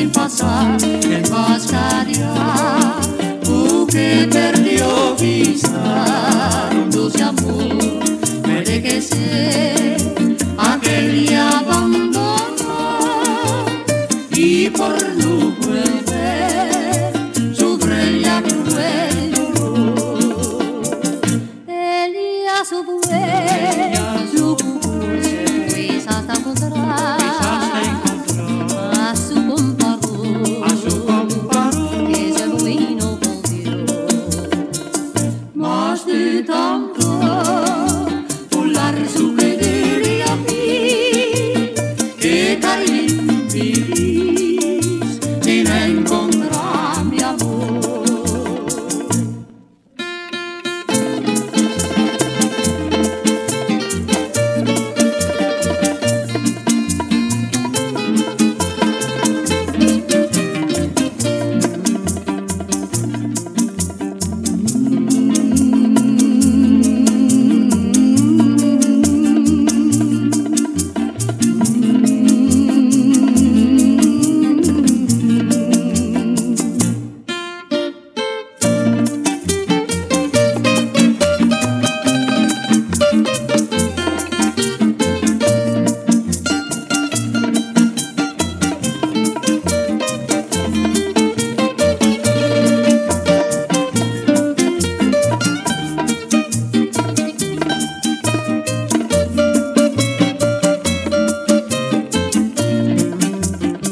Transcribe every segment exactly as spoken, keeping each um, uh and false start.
sin pasar el mascaria, tú que perdió vista un dulce amor, puede que sea aquel día abandonó y por no volver sufre ya cruel dolor. Elías fue su curso, pues hasta encontrar a su comparo, que se fue y no volvió. Más de tanto volar su querer a mí, que caí feliz sin encontrar mi amor.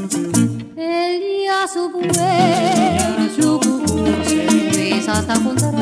Su fue, su curso, pues hasta encontrar